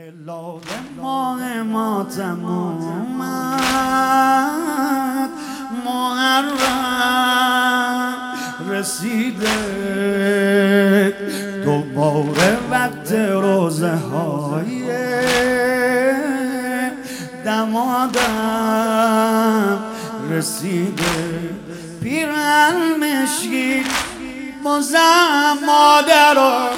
هلال ماه ماتم اومد، محرم رسیده، دوباره وقت روزه های دمادم رسیده. پیرن مشکی بازم مادر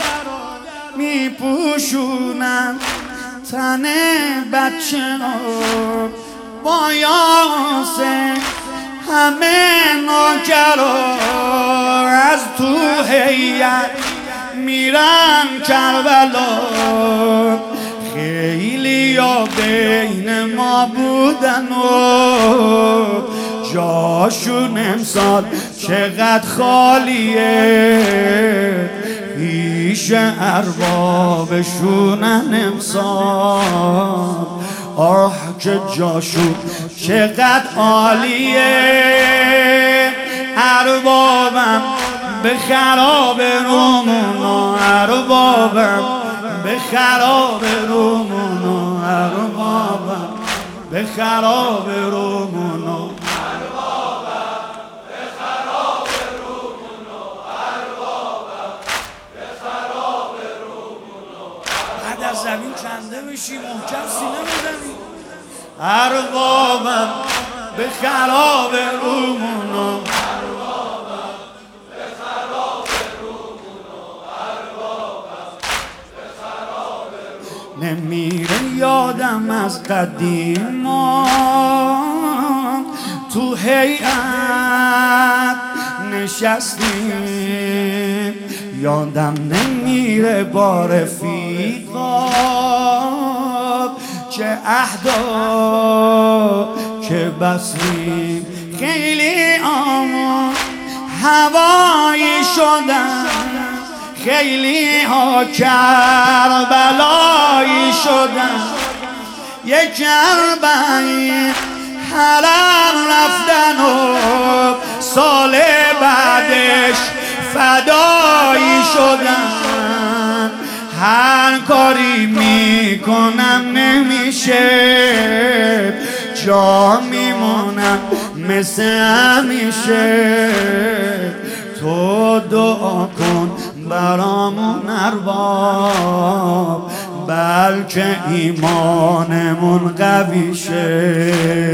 میپوشونن تن بچه ها با یاسه همه ناکرا از تو هیئت میرن کربلا. خیلی یا بین ما بودن و جاشون امسال چقدر خالیه، پیش اربابشونن امسال. آه که جاشون چقدر عالیه، اربابم به خراب رومونا، اربابم به خراب رومونا، اربابم به خراب رومونا. از زمین کنده بشی محکم سینه بزنی. اربابم به خراب رومونا، اربابم به خراب رومونا، اربابم به خراب رومونا. نمیره یادم از قدیمان تو هیئت نشستیم، یادم نمیره با رفیقا چه عهدا که بستیم. خیلی آمون هوایی شدن، خیلی ها کربلایی شدن، یک کربلایی حرم رفتن و سال بعدش فدایی شدن. هر کاری میکنم نمیشه، جا میمونم مثل همیشه. تو دعا کن برامون ارباب، بلکه ایمانمون قوی شه.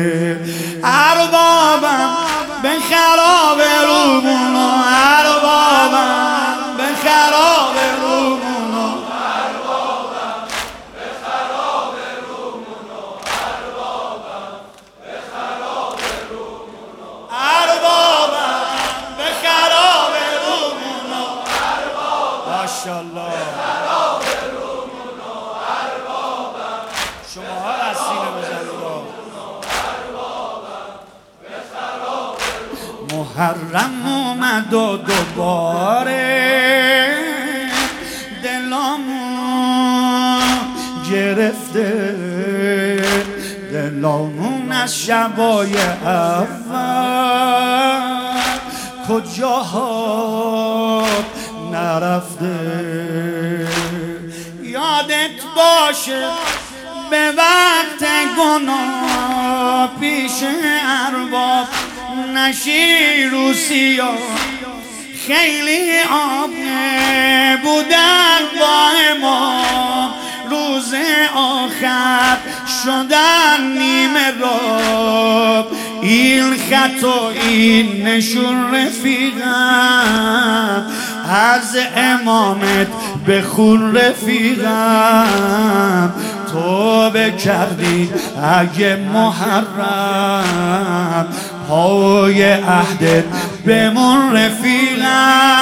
اربابم به خراب رومونا، اربابم به خراب رومونا، اربابم به خراب رومونا، اربابم به خراب رومونا، اربابم به خراب رومونا، اربابم ماشاءالله خراب رومونا، اربابم. شماها رسینه بزنید. محرم اومد و دوباره دلامون گرفته، دلامون از شبای اول کجاها نرفته. یادت باشه به وقت گناه پیش ارباب نشی رو سیاه. خیلی آبه بودن با امام، روز آخر شدن نیمه راب. این خط و این نشون رفیقم، از امامت بخون رفیقم. توبه کردی اگه محرم، پای عهدت بمون رفیقم.